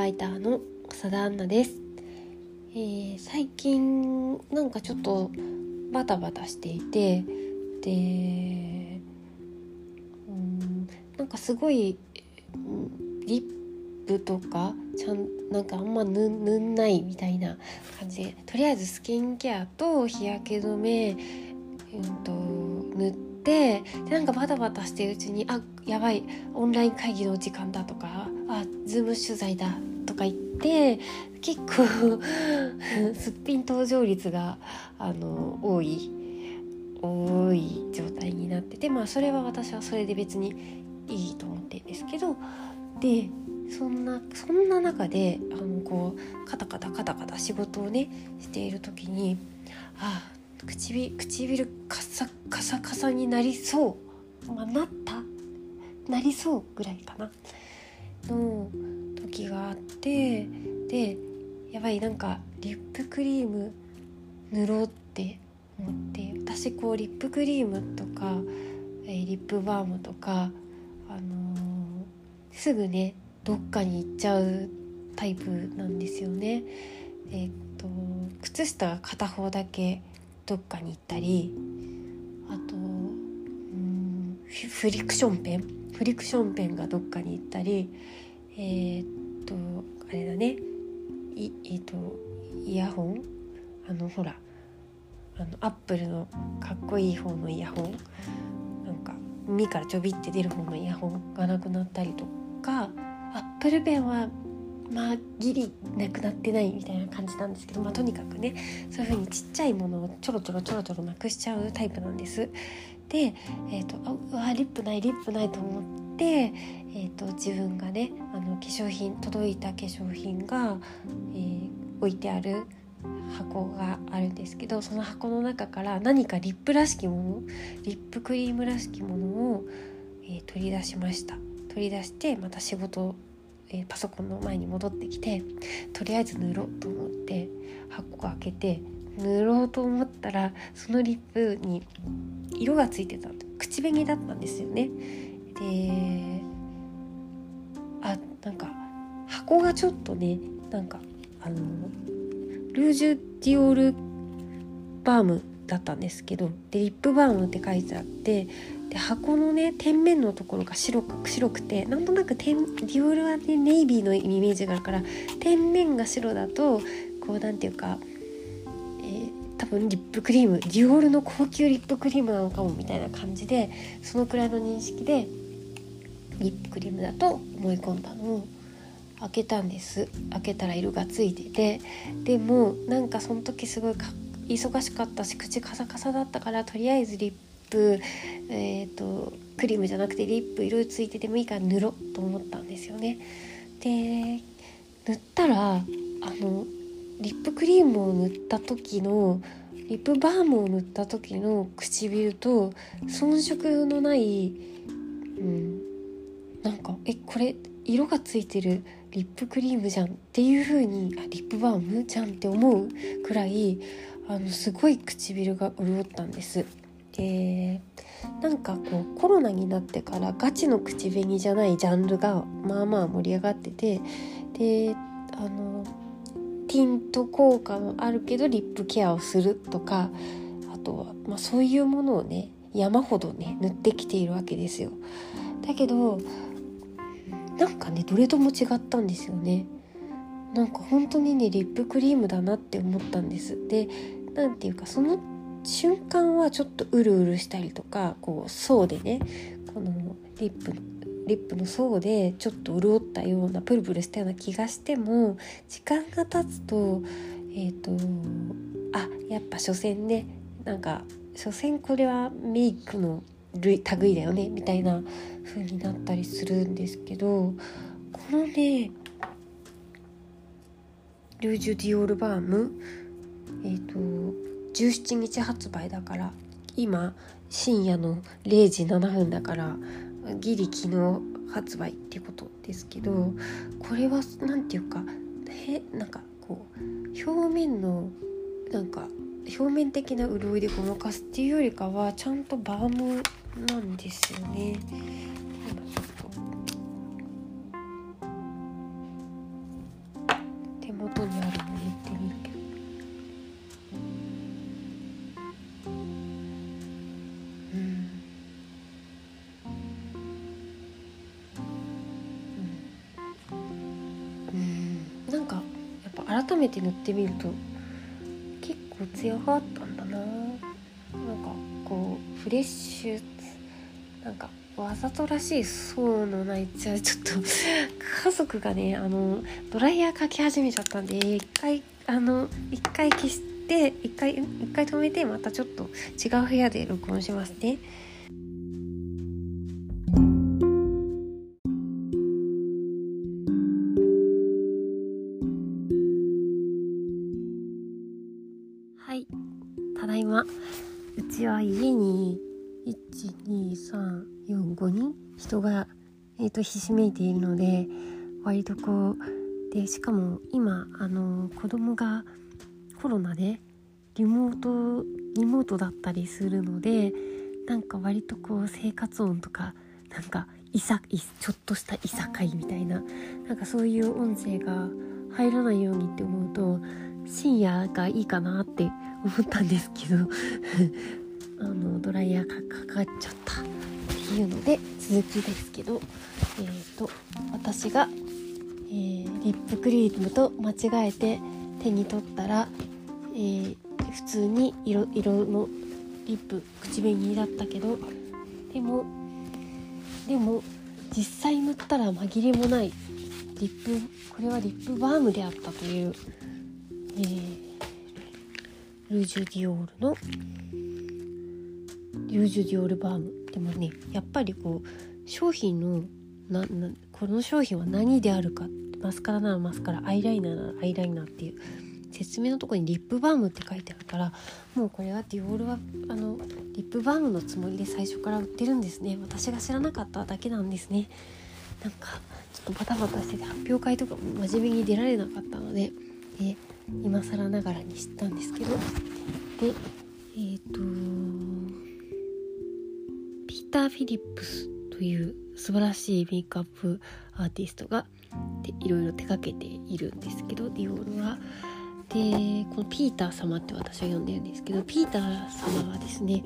ライターの浅田杏奈です。最近なんかちょっとバタバタしていて、でなんかすごいリップとかなんかあんま塗んないみたいな感じで、とりあえずスキンケアと日焼け止め、塗ってでなんかバタバタしてるうちにやばいオンライン会議の時間だとかズーム取材だとか言って結構すっぴん登場率が多い状態になってて、それは私はそれで別にいいと思ってるんですけど、でそんな中でこうカタカタ仕事をねしている時に唇カサになりそう、なりそうぐらいかなの時があって、でやばいなんかリップクリーム塗ろうって思って、私リップクリームとかリップバームとか、すぐねどっかに行っちゃうタイプなんですよね。靴下が片方だけどっかに行ったり、あとフリクションペンがどっかに行ったり、あれだね、イヤホン、ほらアップルのかっこいい方のイヤホン、なんか耳からちょびって出る方のイヤホンがなくなったりとか、アップルペンはギリなくなってないみたいな感じなんですけど、とにかくねそういう風にちっちゃいものをちょろなくしちゃうタイプなんです。で、リップないと思って、自分がね届いた化粧品が、置いてある箱があるんですけど、その箱の中から何かリップクリームらしきものを、取り出してまた仕事、パソコンの前に戻ってきて、とりあえず塗ろうと思って箱を開けて塗ろうと思ったら、そのリップに色がついてた、口紅だったんですよね。でなんか箱がちょっとねルージュディオールバームだったんですけど、でリップバームって書いてあって、で箱のね天面のところが白くて、なんとなくディオールはねネイビーのイメージがあるから、天面が白だとこうなんていうか、多分リップクリーム、ディオールの高級リップクリームなのかもみたいな感じで、そのくらいの認識でリップクリームだと思い込んだのを開けたんです。開けたら色がついてて、でもなんかその時すごい忙しかったし口カサカサだったから、とりあえずリップ、クリームじゃなくてリップ色ついててもいいから塗ろうと思ったんですよね。で塗ったらリップクリームを塗った時のリップバームを塗った時の唇と遜色のない、なんかこれ色がついてるリップクリームじゃんっていう風にリップバームじゃんって思うくらいすごい唇が潤ったんです。なんかコロナになってからガチの口紅じゃないジャンルが盛り上がってて、でティント効果のあるけどリップケアをするとか、あとはそういうものをね山ほどね塗ってきているわけですよ。だけどなんかねどれとも違ったんですよね。なんか本当にねリップクリームだなって思ったんです。でなんていうか、その瞬間はちょっとうるうるしたりとか、層でねこのリップの層でちょっと潤ったようなプルプルしたような気がしても、時間が経つとやっぱ所詮これはメイクの類だよねみたいな風になったりするんですけど、このねルージュディオールバーム17日発売だから、今深夜の0時7分だからギリ昨日発売っていうことですけど、これはなんていうか表面的な潤いでごまかすっていうよりかはちゃんとバームなんですよね。今ちょっと改めて塗ってみると結構艶があったんだな。なんかこうフレッシュ、なんかわざとらしいそうのないちょっと家族がねドライヤーかけ始めちゃったんで一回消して一回止めてまたちょっと違う部屋で録音しますね。はい、ただいま。うちは家に1,2,3,4,5人人がひしめいているので、割とこうで、しかも今子供がコロナでリモートだったりするので、なんか割とこう生活音とかなんかちょっとしたいさかいみたいな、なんかそういう音声が入らないようにって思うと深夜がいいかなって思ったんですけどドライヤーかかっちゃったっていうので、続きですけど、私が、リップクリームと間違えて手に取ったら、普通に色のリップ口紅だったけど、でも実際塗ったら紛れもないこれはリップバームであったという、ルージュディオールのルージュディオールバーム。でもね、やっぱりこう商品のこの商品は何であるか、マスカラならマスカラ、アイライナーならアイライナーっていう説明のところにリップバームって書いてあるから、もうこれはディオールはリップバームのつもりで最初から売ってるんですね。私が知らなかっただけなんですね。なんかちょっとバタバタしてて発表会とかも真面目に出られなかったので、今更ながらに知ったんですけど、でピーター・フィリップスという素晴らしいメイクアップアーティストがいろいろ手掛けているんですけど、ディオールは。でこのピーター様って私は呼んでるんですけど、ピーター様はですね、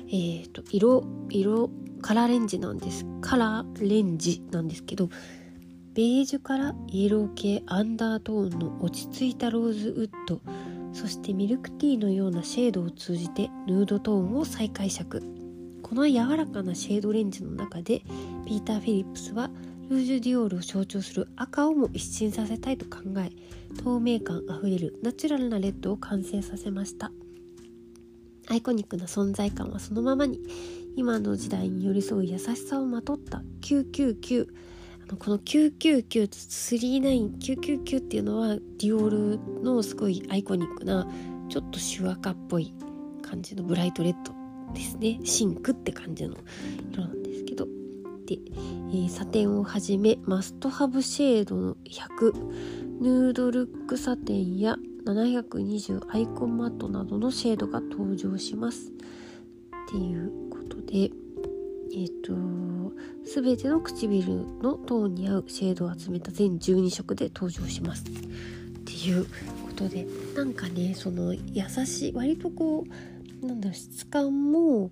カラーレンジなんですけど、ベージュからイエロー系アンダートーンの落ち着いたローズウッド、そしてミルクティーのようなシェードを通じてヌードトーンを再解釈。この柔らかなシェードレンジの中でピーター・フィリップスはルージュディオールを象徴する赤をも一新させたいと考え、透明感あふれるナチュラルなレッドを完成させました。アイコニックな存在感はそのままに、今の時代に寄り添う優しさをまとった999。この999と39999っていうのはディオールのすごいアイコニックなちょっとシュ赤っぽい感じのブライトレッドですね。シンクって感じの色なんですけど、で、サテンをはじめマストハブシェードの100、ヌードルックサテンや720アイコンマットなどのシェードが登場しますっていうことで、全ての唇のトーンに合うシェードを集めた全12色で登場しますっていうことで、なんかね、その優しい割とこう質感も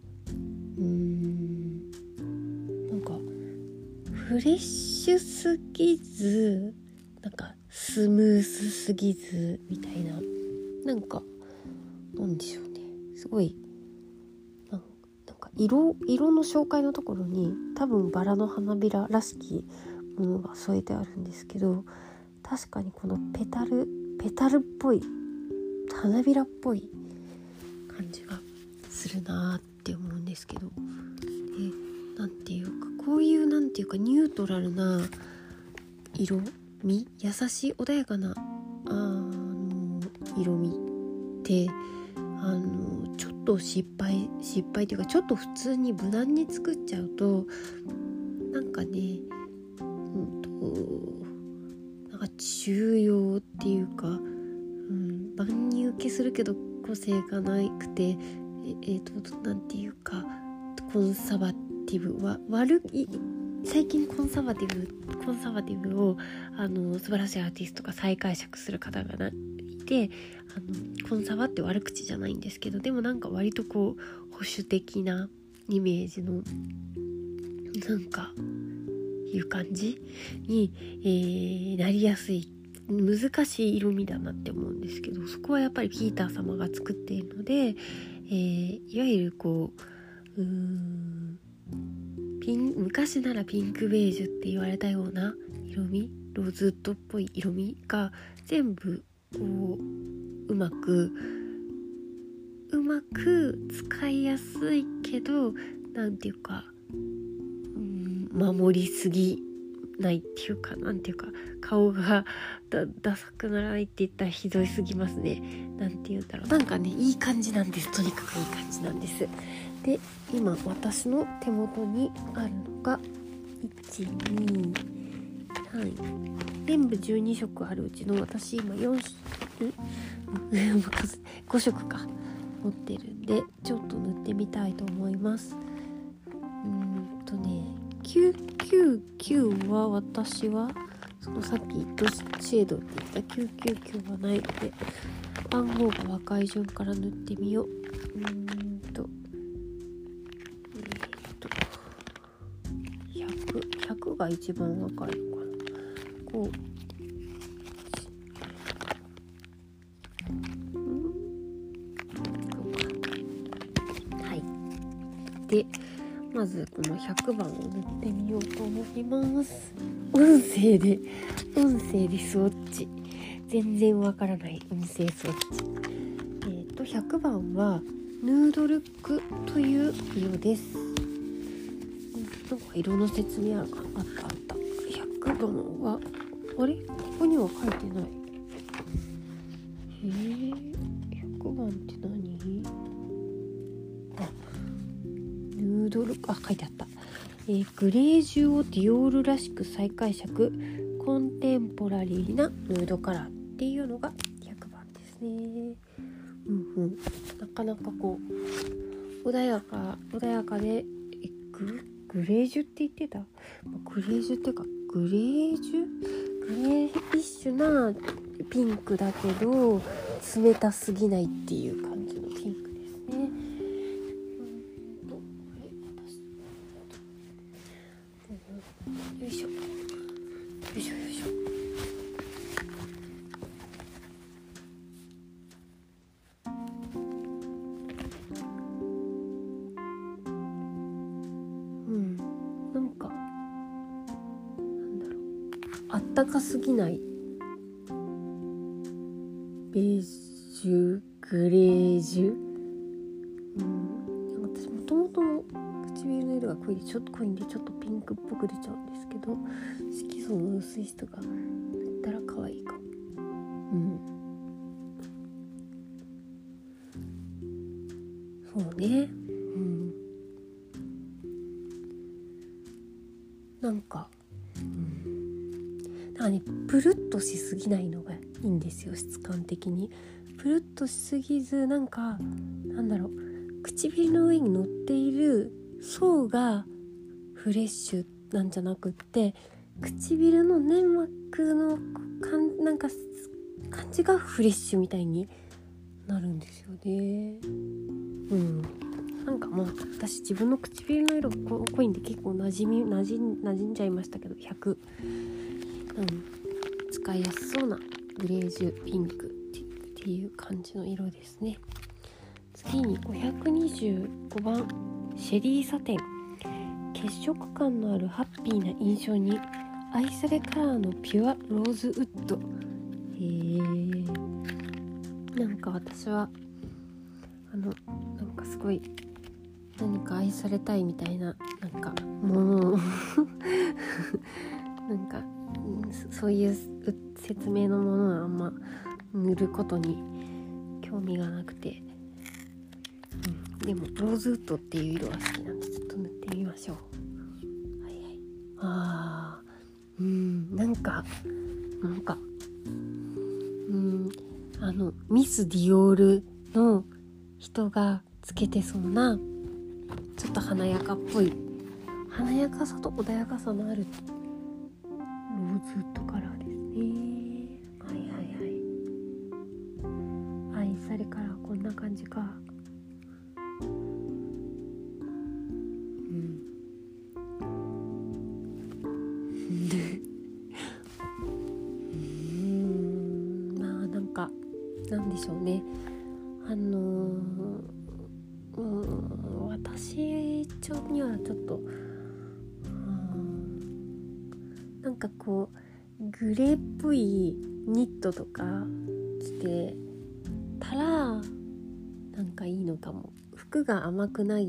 なんかフレッシュすぎず、なんかスムースすぎずみたいな、なんかなんでしょうね、すごいなんか色の紹介のところに多分バラの花びららしきものが添えてあるんですけど、確かにこのペタルっぽい花びらっぽい感じがするなって思うんですけど、なんていうかこういうニュートラルな色味、優しい穏やかな色味ってちょっと失敗というか、ちょっと普通に無難に作っちゃうとなんかね、なんか中庸っていうか、万人受けするけど個性がなくて、なんていうかコンサバティブは最近コンサバティブを素晴らしいアーティストが再解釈する方がいて、コンサバって悪口じゃないんですけど、でもなんか割とこう保守的なイメージのなんかいう感じに、なりやすい難しい色味だなって思うんですけど、そこはやっぱりピーター様が作っているので、いわゆるこう昔ならピンクベージュって言われたような色味、ローズウッドっぽい色味が全部こううまく使いやすいけど、なんていうか、守りすぎないっていうか、なんていうか、顔がダサくならないって言ったらひどいすぎますね。なんて言うんだろう、なんかね、いい感じなんです。とにかくいい感じなんです。で、今私の手元にあるのが1、2、3、全部12色あるうちの私今5色か持ってるんで、ちょっと塗ってみたいと思います。999は私はそのさっきドシェードって言った999はないので、番号が若い順から塗ってみよう。100が一番若いのかな。こうで、まずこの100番を塗ってみようと思います。音声でスウォッチ、全然わからない音声スウォッチ。100番はヌードルックという色です。なんか色の説明あるかな。あった100番はあれ、ここには書いてない。100番って何？ヌードル書いてあった。グレージュをディオールらしく再解釈、コンテンポラリーなヌードカラーっていうのが100番ですね。なかなかこう穏やかでグレージュって言ってた。グレージュっていうかグレーイッシュなピンクだけど冷たすぎないっていう感じのピンクですね。よいしょ。なんかなんだろう、あったかすぎないベージュグレージュ。私もともとの唇の色が濃いんでちょっとピンクっぽく出ちゃうんですけど、色素の薄い人が塗ったら可愛いかも。そうね。なんかプルッとしすぎないのがいいんですよ、質感的に。プルッとしすぎず、なんか唇の上に乗っている層がフレッシュなんじゃなくって、唇の粘膜のなんか感じがフレッシュみたいになるんですよね。なんか私自分の唇の色濃いんで結構馴染んじゃいましたけど、100、使いやすそうなグレージュピンクっていう感じの色ですね。次に525番シェリーサテン、血色感のあるハッピーな印象に愛されカラーのピュアローズウッド。なんか私はなんかすごい何か愛されたいみたいなものをそういう説明のものはあんま塗ることに興味がなくて、でもローズウッドっていう色が好きなんでちょっと塗ってみましょう。ミスディオールの人がつけてそうなちょっと華やかっぽい、華やかさと穏やかさのあるローズウッドカラーですね。愛されカラーこんな感じか。 でしょうね。私にはちょっとなんかこうグレーっぽいニットとか着てたらなんかいいのかも。服が甘くない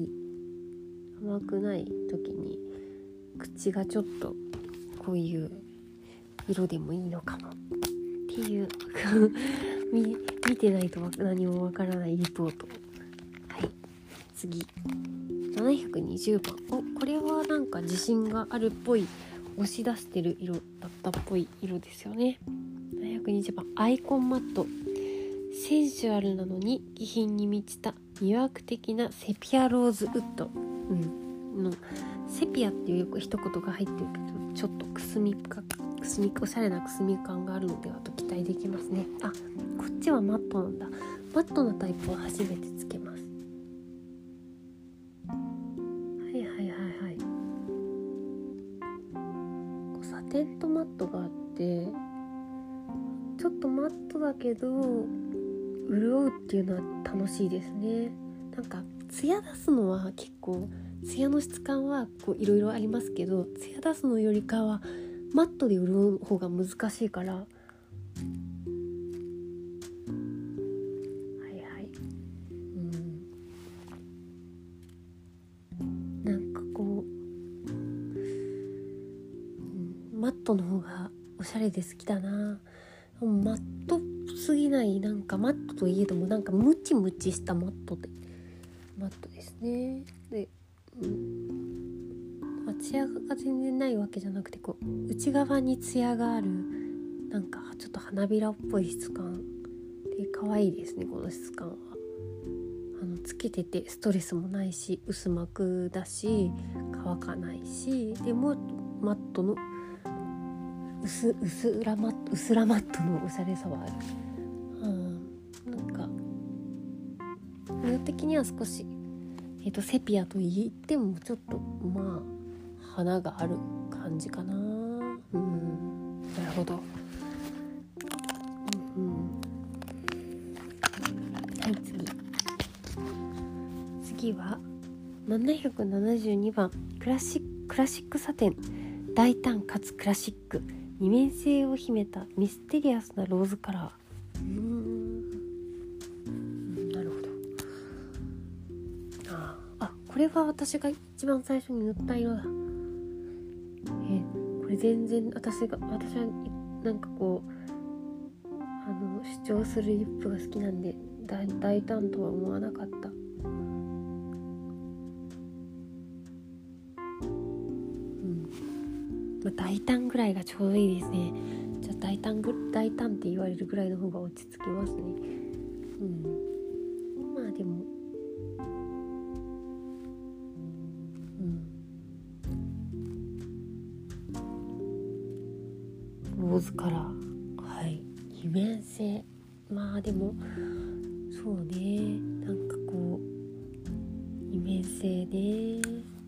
時に口がちょっとこういう色でもいいのかもっていう見てないと何もわからないリポート。はい、次720番。これはなんか自信があるっぽい、押し出してる色だったっぽい色ですよね。720番アイコンマット。センシュアルなのに気品に満ちた魅惑的なセピアローズウッド、セピアっていう一言が入ってるけどちょっとくすみおしゃれなくすみ感があるのではと期待できますね。こっちはマットなんだ。マットなタイプは初めてつけます。サテンとマットがあってちょっとマットだけど潤うっていうのは楽しいですね。なんかツヤ出すのは結構ツヤの質感はこういろいろありますけど、ツヤ出すのよりかはマットで潤う方が難しいから、なんかこう、マットの方がおしゃれで好きだな。マットすぎない、なんかマットといえどもなんかムチムチしたマットですね。で、ツヤが全然ないわけじゃなくてこう内側にツヤがある、なんかちょっと花びらっぽい質感で可愛いですね。この質感はつけててストレスもないし薄膜だし乾かないし、でもマットの薄らマットのおしゃれさはある。なんか色的には少し、セピアと言ってもちょっとまあ花がある感じかな。なるほど。はい、次は772番クラシックサテン。大胆かつクラシック、二面性を秘めたミステリアスなローズカラー。なるほど。これは私が一番最初に塗った色だ。これ全然私はなんかこう主張するリップが好きなんで大胆とは思わなかった。大胆ぐらいがちょうどいいですね。じゃあ大胆って言われるぐらいの方が落ち着きますね。まあでもローズカラー、二面性、まあでもそうね、なんかこう二面性ね。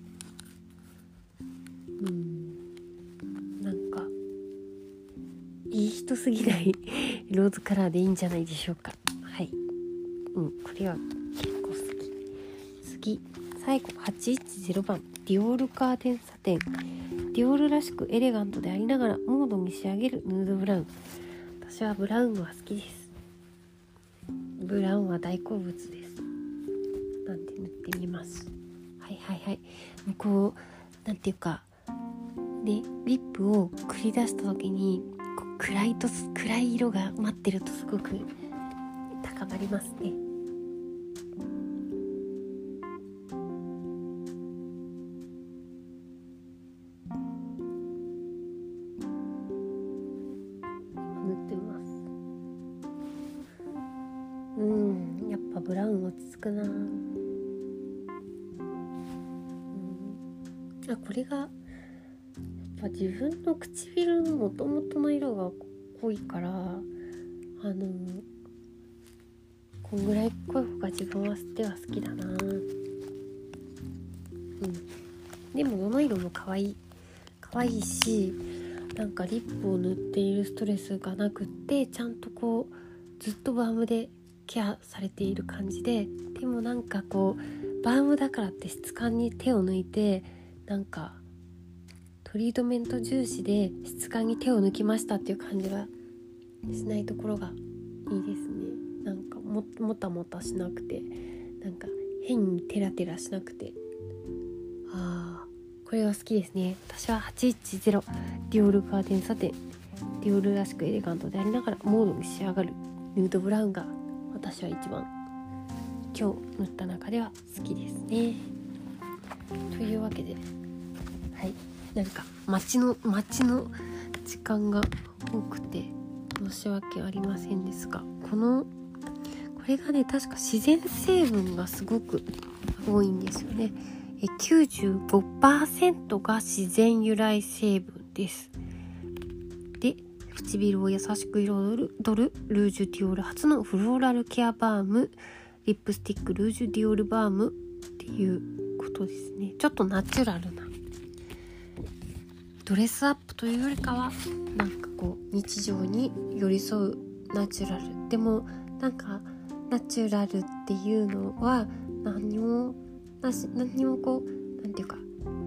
なんかいい人すぎないローズカラーでいいんじゃないでしょうか。これは結構好き。次最後810番ディオールカーテンサテン。ディオールらしくエレガントでありながらモードに仕上げるヌードブラウン。私はブラウンは好きです。ブラウンは大好物です。なんで塗ってみます。こうなんていうかね、リップを繰り出した時にこう暗い色が待ってるとすごく高まりますね。塗ってます。やっぱブラウン落ち着くな。これがやっぱ自分の唇の元々の色が濃いからこんぐらい濃い方が自分は好きだな。でもどの色も可愛いし、なんかリップを塗っているストレスがなくってちゃんとこうずっとバームでケアされている感じで、でもなんかこうバームだからって質感に手を抜いて、なんかトリートメント重視で質感に手を抜きましたっていう感じがしないところがいいですね。なんかもたもたしなくて、なんか変にテラテラしなくて、これが好きですね。私は810ディオールガーデンサテン、ディオールらしくエレガントでありながらモードに仕上がるヌードブラウンが私は一番今日塗った中では好きですね。というわけで、はい、なんか待ちの時間が多くて申し訳ありませんですが、これがね、確か自然成分がすごく多いんですよね。95% が自然由来成分です。で、唇を優しく彩るルージュディオール初のフローラルケアバーム、リップスティックルージュディオールバームっていうことですね。ちょっとナチュラルなドレスアップというよりかは、なんかこう日常に寄り添うナチュラルでも、なんかナチュラルっていうのは何にもこうなんていうか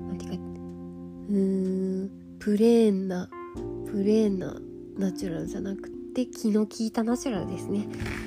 プレーンなナチュラルじゃなくて気の利いたナチュラルですね。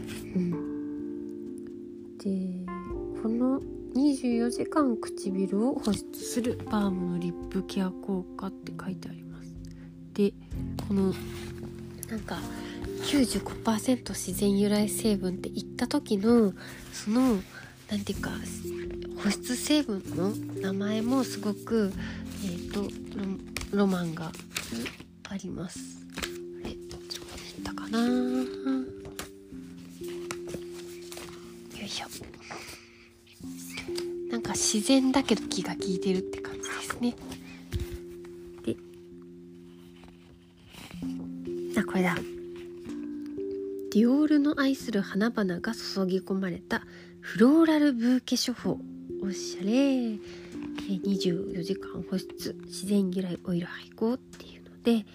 で、この24時間唇を保湿するバームのリップケア効果って書いてあります。で、このなんか 95% 自然由来成分って言った時のそのなんていうか保湿成分の名前もすごくロマンがあります。どっちまでいったかな。よいしょ。なんか自然だけど気が利いてるって感じですね。で、これだ。ディオールの愛する花々が注ぎ込まれたフローラルブーケ処方、おしゃれ。24時間保湿自然由来オイル配合っていうので、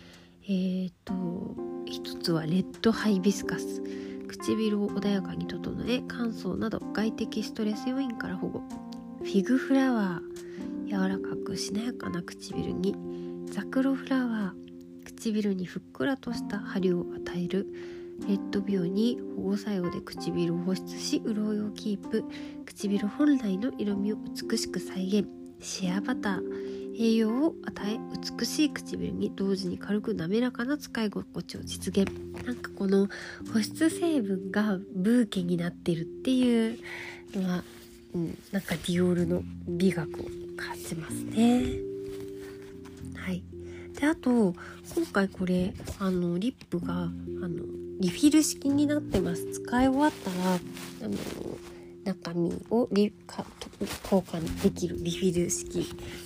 一つはレッドハイビスカス、唇を穏やかに整え乾燥など外的ストレス要因から保護。フィグフラワー、柔らかくしなやかな唇に。ザクロフラワー、唇にふっくらとした張りを与える。レッドビオに保護作用で唇を保湿し潤いをキープ。唇本来の色味を美しく再現。シェアバター、栄養を与え美しい唇に同時に軽く滑らかな使い心地を実現。なんかこの保湿成分がブーケになってるっていうのは、なんかディオールの美学を感じますね。はい。で、あと今回これリップがリフィル式になってます。使い終わったら中身を交換できるリフィル式、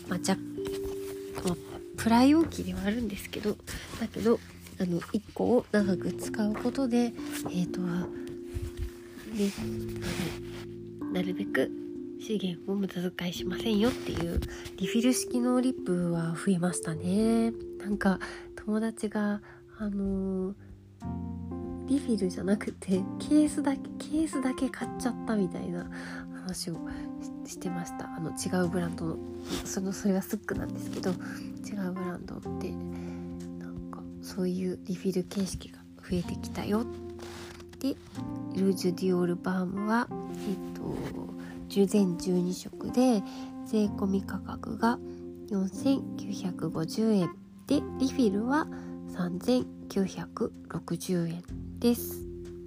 プライ容器ではあるんですけど、だけど1個を長く使うことでなるべく資源を無駄遣いしませんよっていうリフィル式のリップは増えましたね。なんか友達がリフィルじゃなくてケースだけ買っちゃったみたいな話をしてました。違うブランドのそれはスックなんですけど、違うブランドってなんかそういうリフィル形式が増えてきたよ。で、ルージュディオールバームは全12色で税込み価格が4950円で、リフィルは3960円です。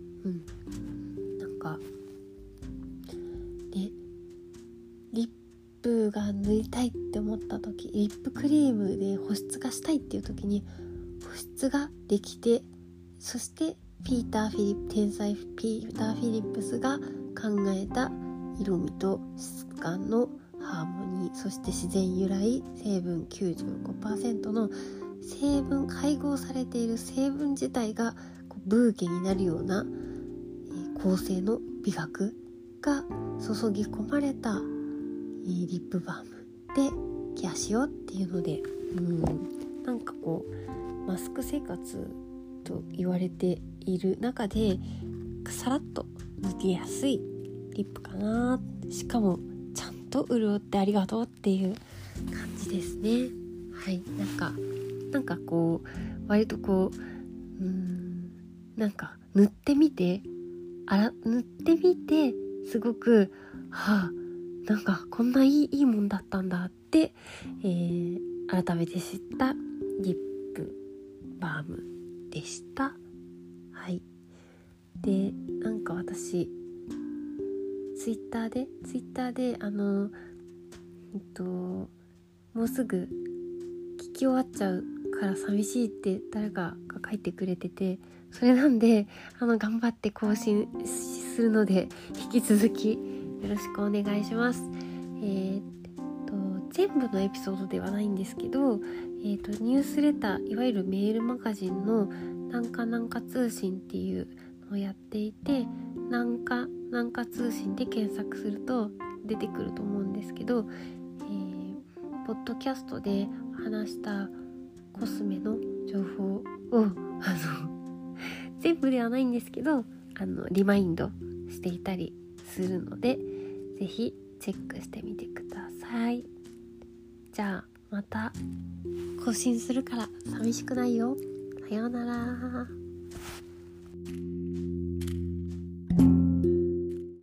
なんかね、リップが塗りたいって思った時、リップクリームで保湿がしたいっていう時に保湿ができて、そして天才ピーター・フィリップスが考えた色味と質感のハーモニー、そして自然由来成分 95% の成分、配合されている成分自体がブーケになるような構成の美学が注ぎ込まれたリップバームでケアしようっていうので、なんかこうマスク生活と言われている中でさらっと塗りやすいリップかな。しかもちゃんと潤ってありがとうっていう感じですね。はい、なんかこう割とこうなんか塗ってみてすごくなんかこんないいもんだったんだって、改めて知ったリップバームでした。はい。で、なんか私ツイッターでもうすぐ聞き終わっちゃうから寂しいって誰かが書いてくれてて、それなんで頑張って更新するので引き続きよろしくお願いします。全部のエピソードではないんですけど、ニュースレター、いわゆるメールマガジンのなんか通信っていうのをやっていて、なんか通信で検索すると出てくると思うんですけど、ポッドキャストで話したコスメの情報を全部ではないんですけどリマインドしていたりするので、ぜひチェックしてみてください。じゃあまた更新するから寂しくないよ。さようなら。